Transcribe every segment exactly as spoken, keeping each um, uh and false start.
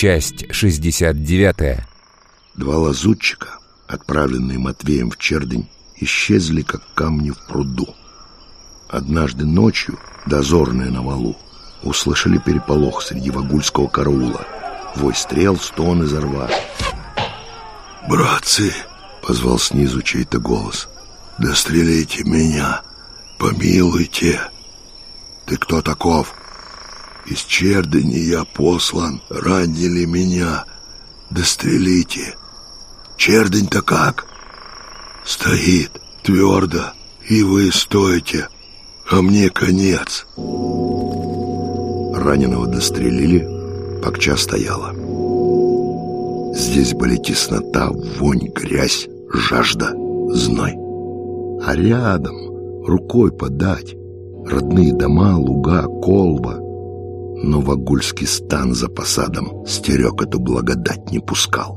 Часть шестьдесят девятая. Два лазутчика, отправленные Матвеем в Чердынь, исчезли, как камни в пруду. Однажды ночью дозорные на валу услышали переполох среди вагульского караула. Вой стрел, стон изо рва. «Братцы!» — позвал снизу чей-то голос. «Дострелите меня! Помилуйте! Ты кто таков?» «Из Чердыни я послан, ранили меня. Дострелите! Чердынь-то как?» «Стоит твердо, и вы стоите, а мне конец». Раненого дострелили, Пакча стояла. Здесь были теснота, вонь, грязь, жажда, зной. А рядом, рукой подать, родные дома, луга, колба. Но вагульский стан за посадом стерег эту благодать, не пускал.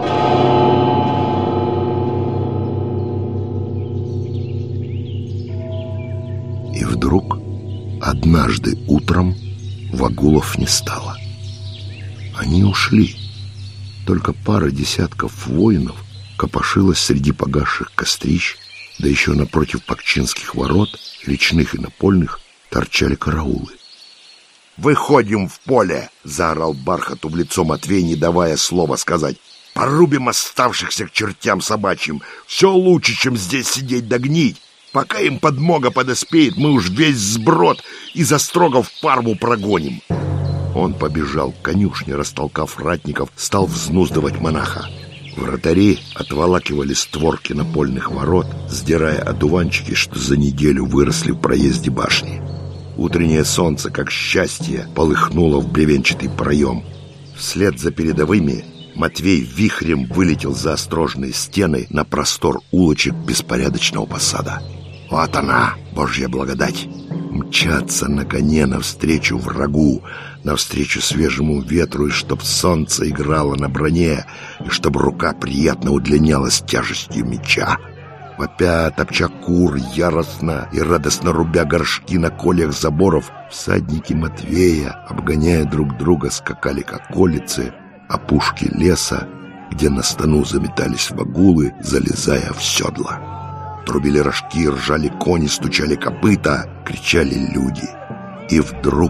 И вдруг, однажды утром, вагулов не стало. Они ушли. Только пара десятков воинов копошилась среди погасших кострищ, да еще напротив пакчинских ворот, речных и напольных, торчали караулы. «Выходим в поле!» — заорал Бархату в лицо Матвей, не давая слова сказать. «Порубим оставшихся к чертям собачьим! Все лучше, чем здесь сидеть да гнить! Пока им подмога подоспеет, мы уж весь сброд из острогов в Парву прогоним!» Он побежал к конюшне, растолкав ратников, стал взнуздывать монаха. Вратари отволакивали створки напольных ворот, сдирая одуванчики, что за неделю выросли в проезде башни. Утреннее солнце, как счастье, полыхнуло в бревенчатый проем. Вслед за передовыми Матвей вихрем вылетел за острожные стены на простор улочек беспорядочного посада. Вот она, Божья благодать! Мчаться на коне навстречу врагу, навстречу свежему ветру, и чтоб солнце играло на броне, и чтоб рука приятно удлинялась тяжестью меча. Вопя, топча кур, яростно и радостно рубя горшки на колях заборов, всадники Матвея, обгоняя друг друга, скакали к околице, опушке леса, где на стану заметались вагулы, залезая в седла. Трубили рожки, ржали кони, стучали копыта, кричали люди. И вдруг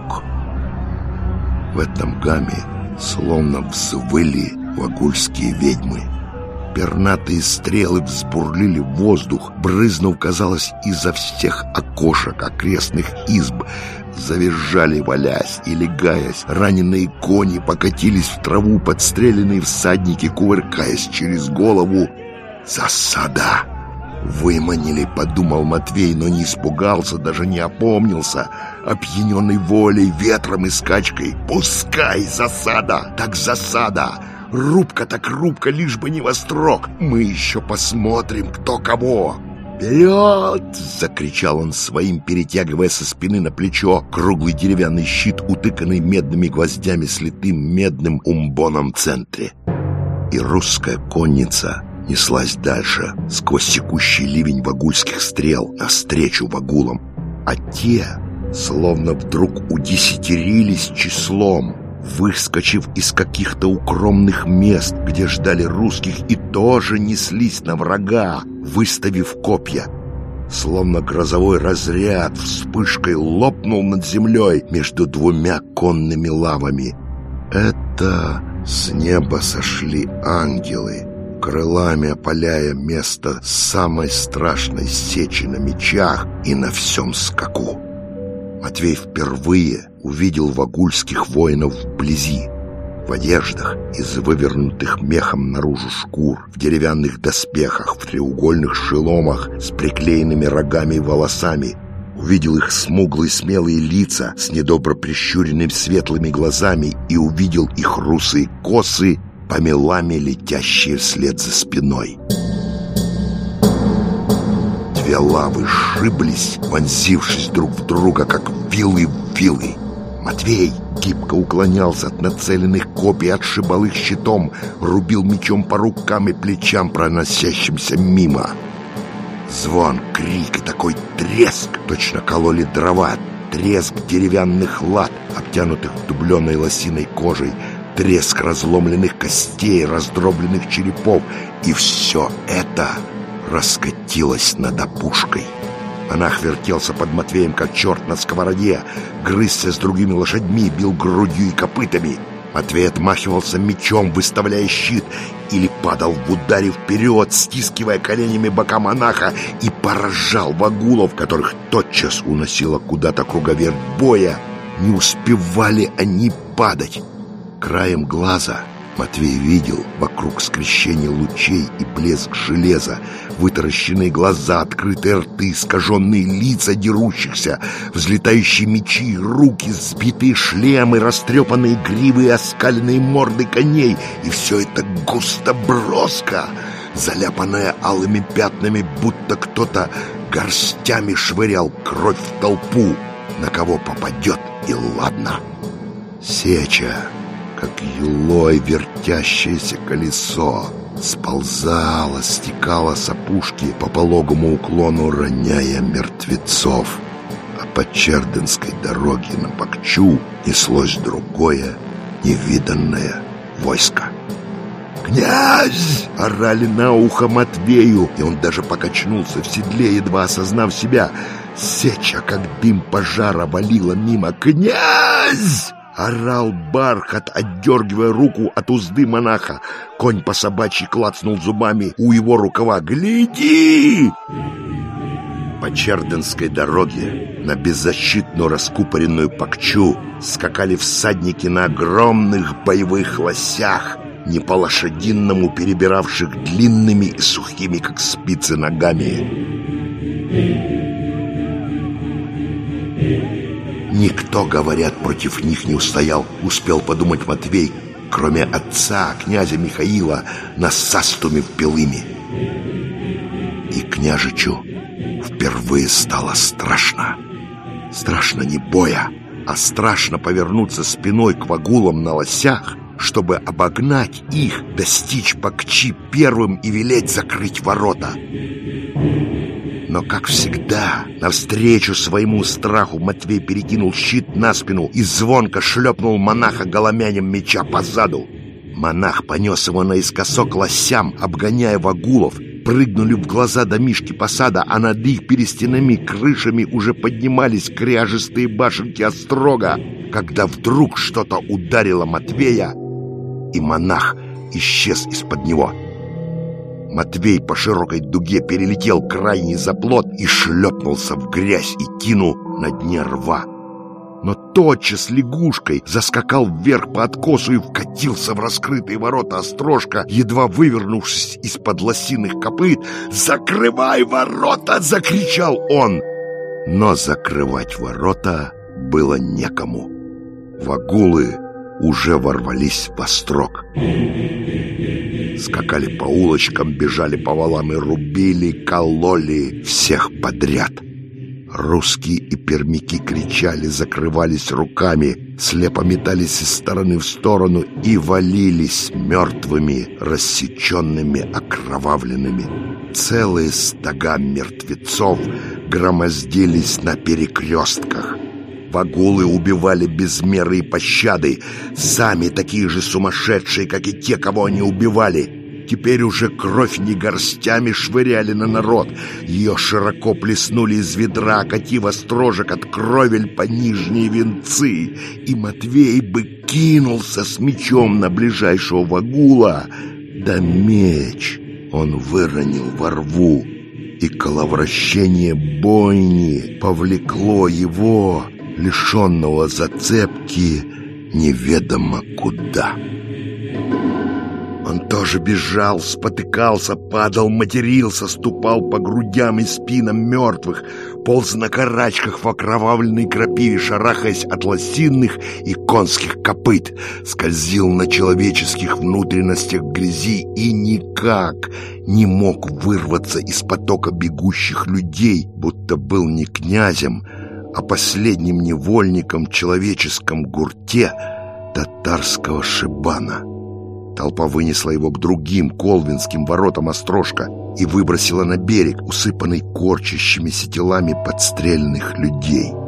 в этом гамме словно взвыли вагульские ведьмы. Пернатые стрелы взбурлили в воздух, брызнув, казалось, изо всех окошек окрестных изб. Завизжали, валясь и легаясь, раненые кони покатились в траву, подстреленные всадники, кувыркаясь через голову. «Засада!» «Выманили», — подумал Матвей, но не испугался, даже не опомнился. Опьяненный волей, ветром и скачкой. «Пускай засада, так засада! Рубка так рубка, лишь бы не во строк! Мы еще посмотрим, кто кого!» «Вперед!» — закричал он своим, перетягивая со спины на плечо круглый деревянный щит, утыканный медными гвоздями с литым медным умбоном в центре. И русская конница неслась дальше, сквозь секущий ливень вагульских стрел, навстречу вагулам. А те, словно вдруг удесятерились числом, выскочив из каких-то укромных мест, где ждали русских, и тоже неслись на врага, выставив копья. Словно грозовой разряд вспышкой лопнул над землей между двумя конными лавами. Это с неба сошли ангелы, крылами опаляя место самой страшной сечи на мечах и на всем скаку. Матвей впервые увидел вагульских воинов вблизи, в одеждах из вывернутых мехом наружу шкур, в деревянных доспехах, в треугольных шеломах с приклеенными рогами и волосами. Увидел их смуглые смелые лица с недобро прищуренными светлыми глазами и увидел их русые косы, помелами летящие вслед за спиной. Две лавы сшиблись, вонзившись друг в друга, как вилы в вилы. Матвей гибко уклонялся от нацеленных копий, отшибал их щитом, рубил мечом по рукам и плечам, проносящимся мимо. Звон, крик и такой треск, точно кололи дрова, треск деревянных лад, обтянутых дубленой лосиной кожей, треск разломленных костей, раздробленных черепов. И все это раскатилось над опушкой. Монах вертелся под Матвеем, как черт на сковороде, грызся с другими лошадьми, бил грудью и копытами. Матвей отмахивался мечом, выставляя щит, или падал в ударе вперед, стискивая коленями бока монаха, и поражал вагулов, которых тотчас уносило куда-то круговерть боя. Не успевали они падать. Краем глаза Матвей видел вокруг скрещения лучей и блеск железа, вытаращенные глаза, открытые рты, искаженные лица дерущихся, взлетающие мечи и руки, сбитые шлемы, растрепанные гривы и оскаленные морды коней. И все это густо-броско, заляпанное алыми пятнами, будто кто-то горстями швырял кровь в толпу. На кого попадет, и ладно. Сеча, как юлой вертящееся колесо, сползала, стекала с опушки по пологому уклону, роняя мертвецов. А по Чердынской дороге на Бакчу неслось другое, невиданное войско. «Князь!» — орали на ухо Матвею, и он даже покачнулся в седле, едва осознав себя. Сеча, как дым пожара, валила мимо. «Князь!» — орал Бархат, отдергивая руку от узды монаха. Конь по собачьи клацнул зубами у его рукава. «Гляди!» По Чердынской дороге на беззащитную раскупоренную Бакчу скакали всадники на огромных боевых лосях, не по-лошадиному перебиравших длинными и сухими, как спицы, ногами. Никто, говорят, против них не устоял, успел подумать Матвей, кроме отца, князя Михаила, на састуме в Белыми. И княжичу впервые стало страшно. Страшно не боя, а страшно повернуться спиной к вагулам на лосях, чтобы обогнать их, достичь Бакчи первым и велеть закрыть ворота. Но, как всегда, навстречу своему страху Матвей перекинул щит на спину и звонко шлепнул монаха голомянем меча по заду. Монах понес его наискосок лосям, обгоняя вагулов. Прыгнули в глаза домишки посада, а над их перестяными крышами уже поднимались кряжестые башенки острога, когда вдруг что-то ударило Матвея, и монах исчез из-под него. Матвей по широкой дуге перелетел крайний заплот и шлепнулся в грязь и тину на дне рва. Но тотчас лягушкой заскакал вверх по откосу и вкатился в раскрытые ворота острожка, едва вывернувшись из-под лосиных копыт. «Закрывай ворота!» — закричал он. Но закрывать ворота было некому. Вагулы уже ворвались в острог. Скакали по улочкам, бежали по валам и рубили, кололи всех подряд. Русские и пермяки кричали, закрывались руками, слепо метались из стороны в сторону и валились мертвыми, рассеченными, окровавленными. Целые стога мертвецов громоздились на перекрестках. Вагулы убивали без меры и пощады, сами такие же сумасшедшие, как и те, кого они убивали. Теперь уже кровь не горстями швыряли на народ. Ее широко плеснули из ведра, окатив острожек от кровель по нижние венцы. И Матвей бы кинулся с мечом на ближайшего вагула. Да меч он выронил во рву, и коловращение бойни повлекло его, лишенного зацепки, неведомо куда. Он тоже бежал, спотыкался, падал, матерился, ступал по грудям и спинам мертвых, полз на карачках в окровавленной крапиве, шарахаясь от лосиных и конских копыт, скользил на человеческих внутренностях в грязи и никак не мог вырваться из потока бегущих людей, будто был не князем, а последним невольником в человеческом гурте татарского шибана. Толпа вынесла его к другим колвинским воротам острожка и выбросила на берег, усыпанный корчащимися телами подстрельных людей.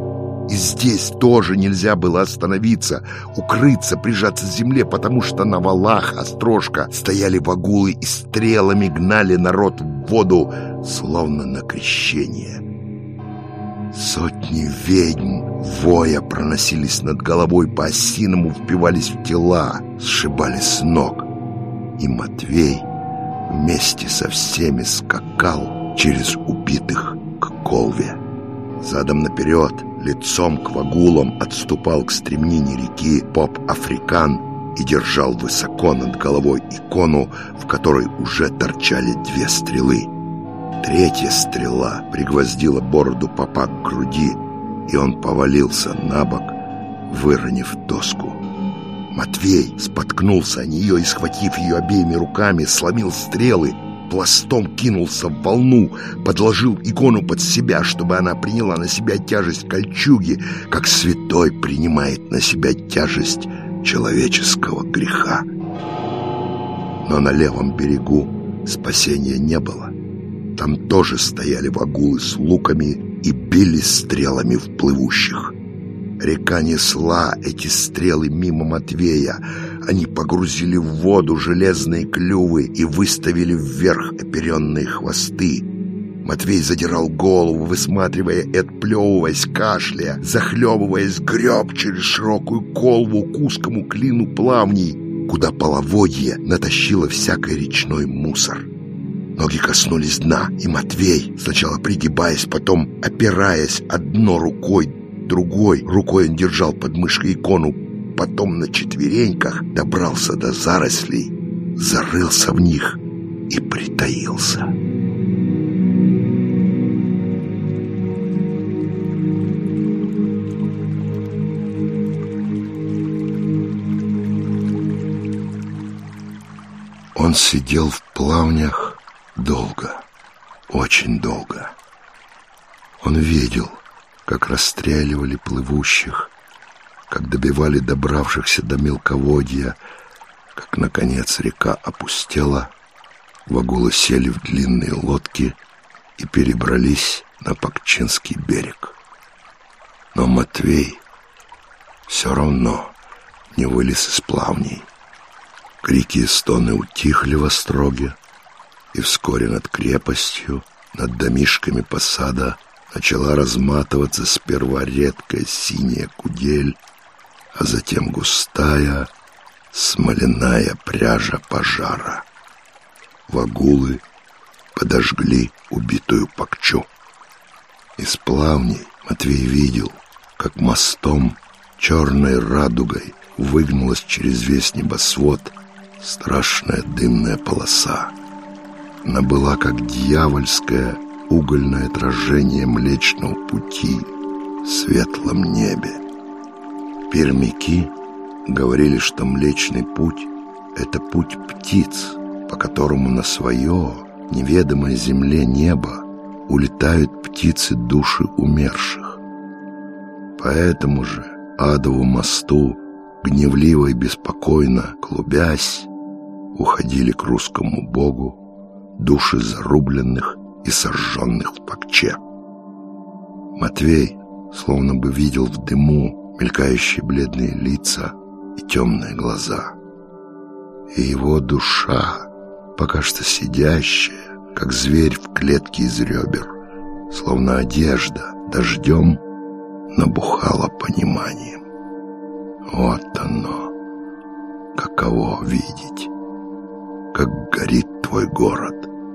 И здесь тоже нельзя было остановиться, укрыться, прижаться к земле, потому что на валах Острожка стояли вагулы и стрелами гнали народ в воду, словно на крещение. Сотни ведьм, воя, проносились над головой, по-осиному впивались в тела, сшибали с ног. И Матвей вместе со всеми скакал через убитых к Колве. Задом наперед, лицом к вагулам, отступал к стремнине реки поп Африкан и держал высоко над головой икону, в которой уже торчали две стрелы. Третья стрела пригвоздила бороду попа к груди, и он повалился на бок, выронив доску. Матвей споткнулся о нее и, схватив ее обеими руками, сломил стрелы, пластом кинулся в волну, подложил икону под себя, чтобы она приняла на себя тяжесть кольчуги, как святой принимает на себя тяжесть человеческого греха. Но на левом берегу спасения не было. Там тоже стояли вагулы с луками и били стрелами в плывущих. Река несла эти стрелы мимо Матвея. Они погрузили в воду железные клювы и выставили вверх оперенные хвосты. Матвей задирал голову, высматривая и отплевываясь, кашляя, захлебываясь, греб через широкую колву к узкому клину плавней, куда половодье натащило всякий речной мусор. Ноги коснулись дна, и Матвей, сначала пригибаясь, потом опираясь одной рукой, другой рукой он держал под мышкой икону, потом на четвереньках добрался до зарослей, зарылся в них и притаился. Он сидел в плавнях долго, очень долго. Он видел, как расстреливали плывущих, как добивали добравшихся до мелководья, как, наконец, река опустела, вагулы сели в длинные лодки и перебрались на Пакчинский берег. Но Матвей все равно не вылез из плавней. Крики и стоны утихли в Остроге, и вскоре над крепостью, над домишками посада начала разматываться сперва редкая синяя кудель, а затем густая смоляная пряжа пожара. Вагулы подожгли убитую Пакчу. Из плавней Матвей видел, как мостом черной радугой выгнулась через весь небосвод страшная дымная полоса. Она была как дьявольское угольное отражение Млечного Пути в светлом небе. Пермяки говорили, что Млечный Путь — это путь птиц, по которому на свое неведомое земле небо улетают птицы души умерших. По этому же адову мосту, гневливо и беспокойно клубясь, уходили к русскому богу души зарубленных и сожженных в Пакче. Матвей словно бы видел в дыму мелькающие бледные лица и темные глаза. И его душа, пока что сидящая, как зверь в клетке из ребер, словно одежда дождем, набухала пониманием. Вот оно, каково видеть, как горит твой город.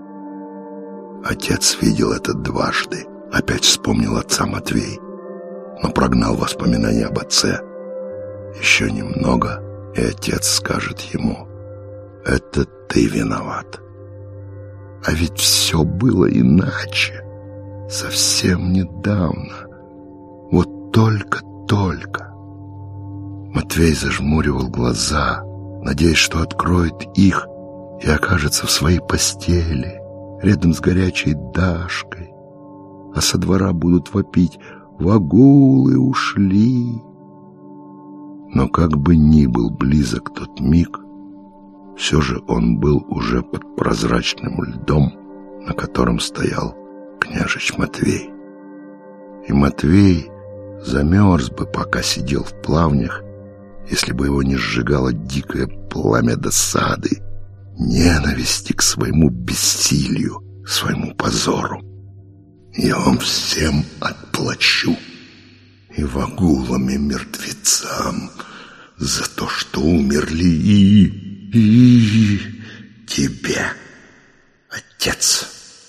Отец видел это дважды. Опять вспомнил отца Матвей, но прогнал воспоминания об отце. Еще немного, и отец скажет ему: это ты виноват. А ведь все было иначе. Совсем недавно. Вот только-только. Матвей зажмуривал глаза, надеясь, что откроет их и окажется в своей постели, рядом с горячей Дашкой, а со двора будут вопить: «Вагулы ушли!» Но как бы ни был близок тот миг, все же он был уже под прозрачным льдом, на котором стоял княжич Матвей. И Матвей Замерз бы, пока сидел в плавнях, если бы его не сжигало дикое пламя досады, ненависти к своему бессилию, своему позору. Я вам всем отплачу, и вагулам, и мертвецам, за то, что умерли и, и тебе, отец.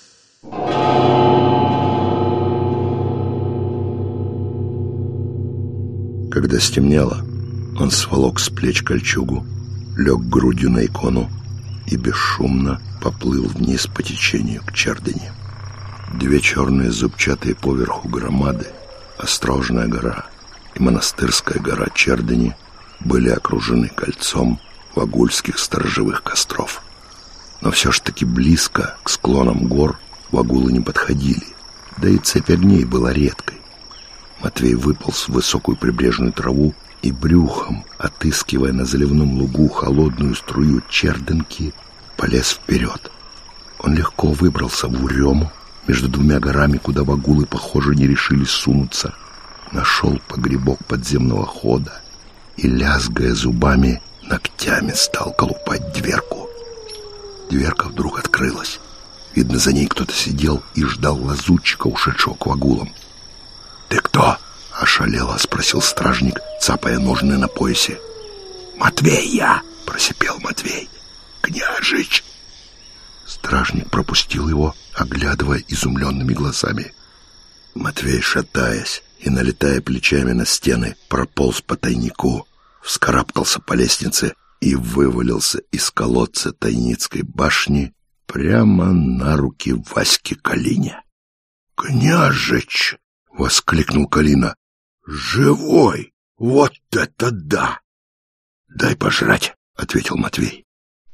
Когда стемнело, он сволок с плеч кольчугу, лег грудью на икону и бесшумно поплыл вниз по течению к Чердыне. Две черные зубчатые поверху громады, Острожная гора и Монастырская гора Чердыни, были окружены кольцом вагульских сторожевых костров. Но все ж таки близко к склонам гор вагулы не подходили, да и цепь огней была редкой. Матвей выполз в высокую прибрежную траву и брюхом, отыскивая на заливном лугу холодную струю Чердынки, полез вперед. Он легко выбрался в урему между двумя горами, куда вагулы, похоже, не решились сунуться. Нашел погребок подземного хода и, лязгая зубами, ногтями стал колупать дверку. Дверка вдруг открылась. Видно, за ней кто-то сидел и ждал лазутчика, ушедшего к вагулам. «Ты кто?» — ошалело спросил стражник, цапая ножны на поясе. «Матвей я!» — просипел Матвей. «Княжич!» Стражник пропустил его, оглядывая изумленными глазами. Матвей, шатаясь и налетая плечами на стены, прополз по тайнику, вскарабкался по лестнице и вывалился из колодца Тайницкой башни прямо на руки Ваське Калине. «Княжич!» — воскликнул Калина. «Живой! Вот это да!» «Дай пожрать!» — ответил Матвей.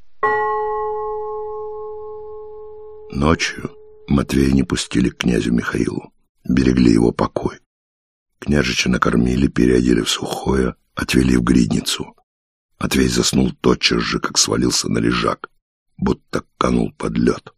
Ночью Матвея не пустили к князю Михаилу, берегли его покой. Княжича накормили, переодели в сухое, отвели в гридницу. Матвей заснул тотчас же, как свалился на лежак, будто канул под лед.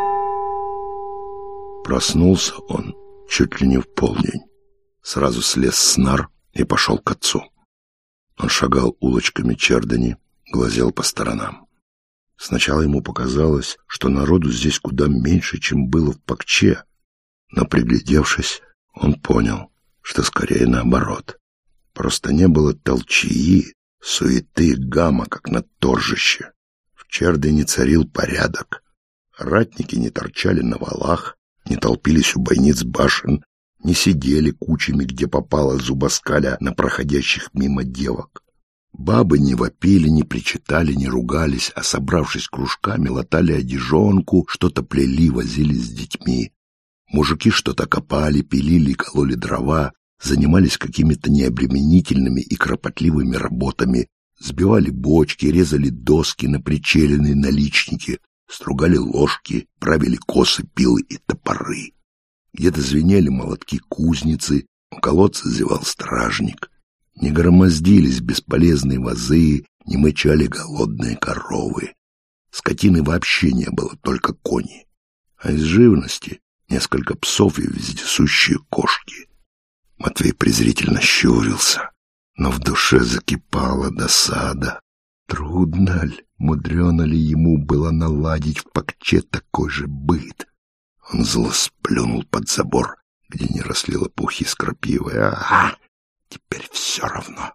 Проснулся он чуть ли не в полдень. Сразу слез с нар и пошел к отцу. Он шагал улочками Чердыни, глазел по сторонам. Сначала ему показалось, что народу здесь куда меньше, чем было в Пакче, но, приглядевшись, он понял, что скорее наоборот. Просто не было толчии, суеты, гамма, как на торжище. В Чердыне царил порядок. Ратники не торчали на валах, не толпились у бойниц башен, не сидели кучами, где попало, зубоскаля на проходящих мимо девок. Бабы не вопили, не причитали, не ругались, а, собравшись кружками, латали одежонку, что-то плели, возились с детьми. Мужики что-то копали, пилили, кололи дрова, занимались какими-то необременительными и кропотливыми работами, сбивали бочки, резали доски на причеленные наличники, стругали ложки, правили косы, пилы и топоры. Где-то звенели молотки кузницы, у колодца зевал стражник. Не громоздились бесполезные вазы, не мычали голодные коровы. Скотины вообще не было, только кони. А из живности несколько псов и вездесущие кошки. Матвей презрительно щурился, но в душе закипала досада. Трудно ли, мудрено ли ему было наладить в Пакче такой же быт? Он зло сплюнул под забор, где не росли лопухи с крапивой. А, теперь все равно.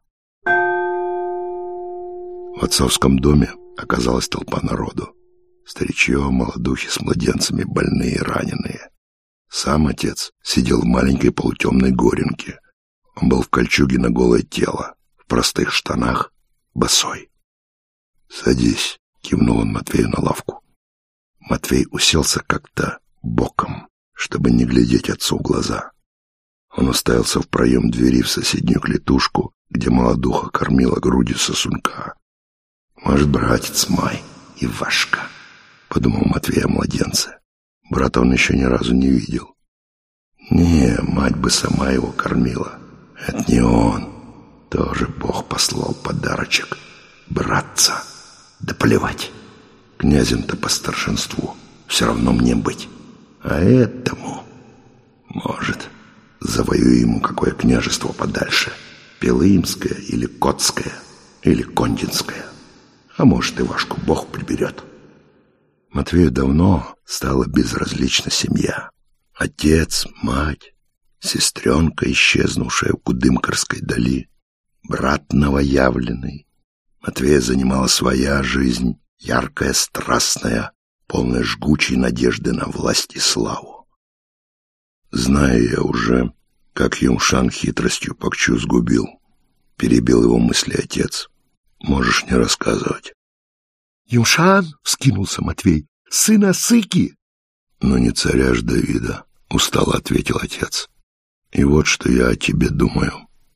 В отцовском доме оказалась толпа народу. Старичье, молодухи с младенцами, больные и раненые. Сам отец сидел в маленькой полутемной горенке. Он был в кольчуге на голое тело, в простых штанах, босой. «Садись», — кивнул он Матвею на лавку. Матвей уселся как-то боком, чтобы не глядеть отцу в глаза. Он уставился в проем двери в соседнюю клетушку, где молодуха кормила грудью сосунка. «Может, братец мой, Ивашка», — подумал Матвей о младенце. Брата он еще ни разу не видел. Не, мать бы сама его кормила. Это не он. Тоже Бог послал подарочек. Братца. Да плевать. Князем-то по старшинству. Все равно мне быть. А этому, может, завоюй ему какое княжество подальше. Пелымское или Котское, или Кондинское. А может, и Вашку Бог приберет. Матвею давно стала безразлична семья. Отец, мать, сестренка, исчезнувшая в Кудымкарской дали, брат новоявленный. Матвея занимала своя жизнь, яркая, страстная, полная жгучей надежды на власть и славу. Зная я уже, как Юмшан хитростью Пакчу сгубил, перебил его мысли отец. Можешь не рассказывать. Юмшан, — вскинулся Матвей, — сына Сыки. Но не царя ж Давида, — устало ответил отец. И вот что я о тебе думаю.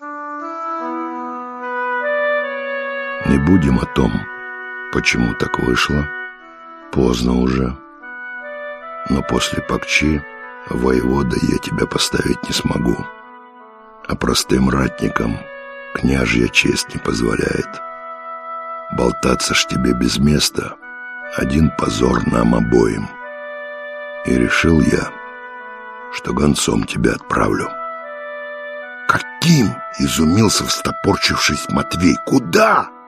Не будем о том, почему так вышло. Поздно уже. Но после Пакчи воевода я тебя поставить не смогу. А простым ратникам княжья честь не позволяет. Болтаться ж тебе без места — один позор нам обоим. И решил я, что гонцом тебя отправлю. Каким? — изумился, встопорчившись Матвей. Куда?